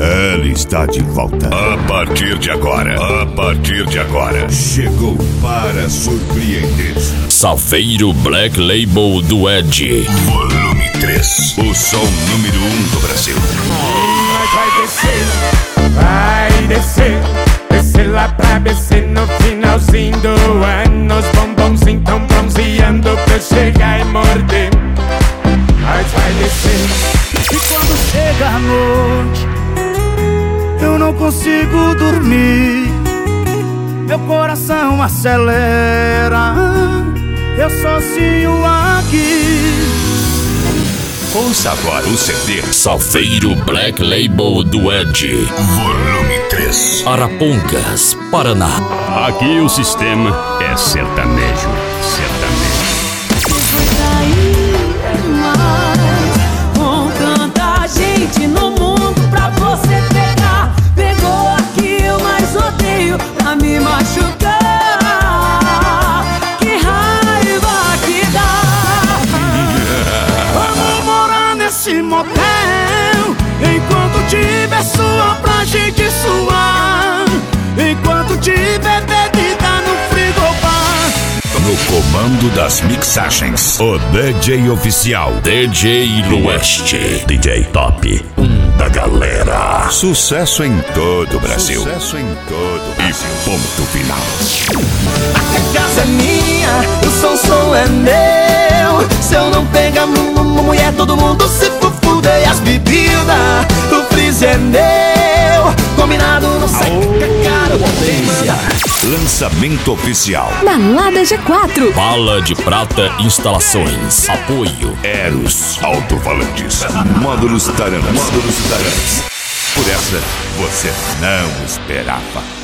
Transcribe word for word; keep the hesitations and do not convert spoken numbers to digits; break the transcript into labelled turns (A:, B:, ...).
A: Ela está de volta.
B: A partir de agora, a partir de agora,
A: chegou para surpreender.
C: Safeiro Black Label do Ed.
B: Volume três. O som número um do Brasil.
D: Mas vai descer, vai descer. Descer lá pra B C no finalzinho do ano. Os bombonzinhos tão bronzeando pra eu chegar e morder. Mas vai descer.
E: E quando chega a noite, eu não consigo dormir. Meu coração acelera, eu sozinho aqui.
B: Ouça agora o C D
C: Safeiro Black Label do Ed.
B: Volume três.
C: Arapongas, Paraná.
F: Aqui o sistema é sertanejo, sertanejo.
G: Com tanta gente no mundo pra você pegar, pegou aqui eu mais odeio pra me machucar. Que raiva que dá.
E: Vamos morar nesse motel, enquanto tiver suor pra gente suar, enquanto tiver bebida no frigobar.
B: No comando das mixagens, o D J oficial
C: D J Lueste. D J Top um da galera.
B: Sucesso em todo o Brasil.
A: Sucesso em todo o Brasil.
B: E ponto final.
E: A casa é minha, o som, som é meu. Se eu não pegar mulher, todo mundo se fuder. E as bebidas, o freezer é meu. Combinado, não sei que cara potência.
B: Lançamento oficial.
H: Balada G quatro.
C: Bala de Prata Instalações. Apoio
B: Eros Alto-Falantes. Módulos Taranas. Módulos Taranas. Por essa, você não esperava.